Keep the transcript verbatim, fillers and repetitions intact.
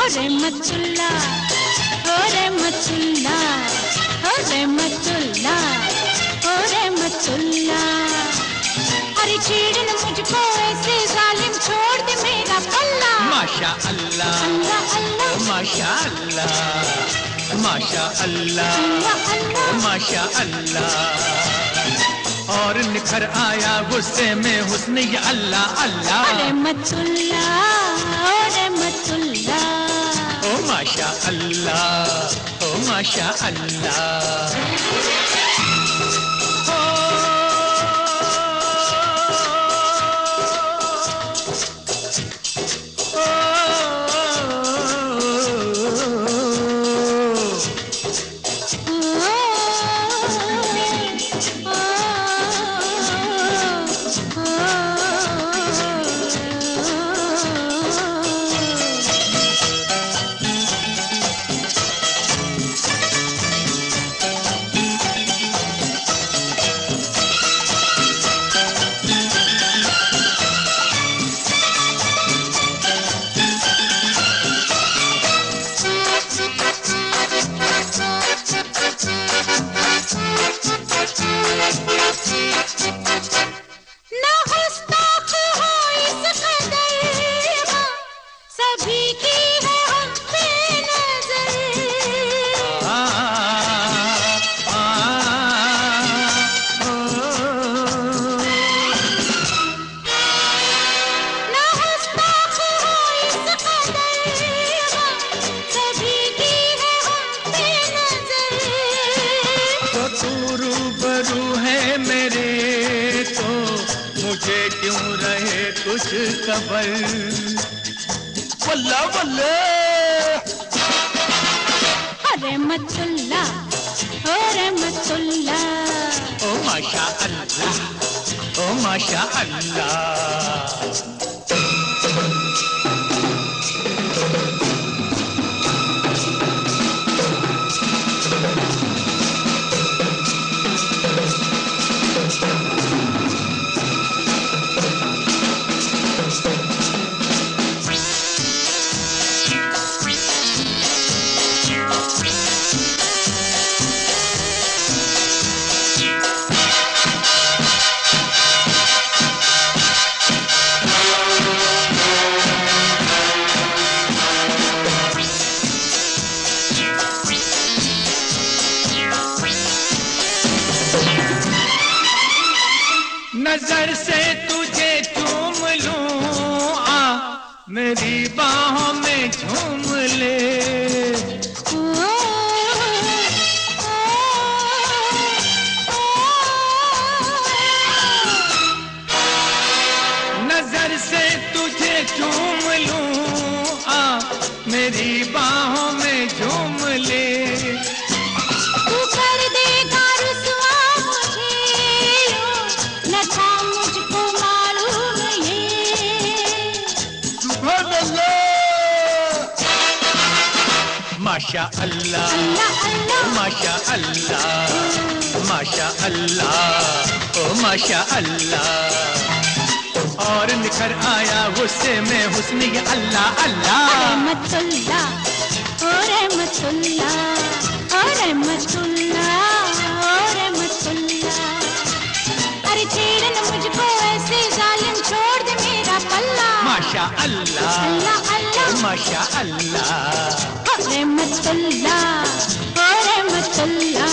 रहमतुल्लाह, ओ रहमतुल्लाह, ओ रहमतुल्लाह, ओ रहमतुल्लाह। अरे छेड़ न मुझको ऐसे जालिम, छोड़ दे मेरा पल्ला। माशा अल्लाह, अल्लाह अल्लाह, माशा अल्लाह, माशा अल्लाह, अल्लाह अल्लाह, माशा अल्लाह। और निखर आया गुस्से में हुस्न ये अल्लाह अल्लाह। रहमतुल्लाह, ओ रहमतुल्लाह, ओ माशा अल्लाह, ओ माशा अल्लाह। कुछ खबर वल्ला वल्ला। रहमतुल्लाह, ओ रहमतुल्लाह, ओ माशा अल्लाह, ओ माशा अल्लाह। नजर से तुझे चूम लूं, आ मेरी बाहों में झूम ले। नजर से तुझे चूम लूं, आ मेरी बाहों में झूम ले। माशा अल्लाह, माशा अल्लाह, माशा अल्लाह, ओ माशा अल्लाह। और निखर आया गुस्से में हुस्न ये अल्लाह अल्लाह। रहमतुल्लाह, ओ रहमतुल्लाह, ओ रहमतुल्लाह, ओ रहमतुल्लाह। अरे छेड़ न मुझको ऐसे जालिम, छोड़ दे मेरा पल्ला। माशा अल्लाह, अल्लाह अल्लाह, माशा अल्लाह। रहमतुल्लाह, ओ रहमतुल्लाह।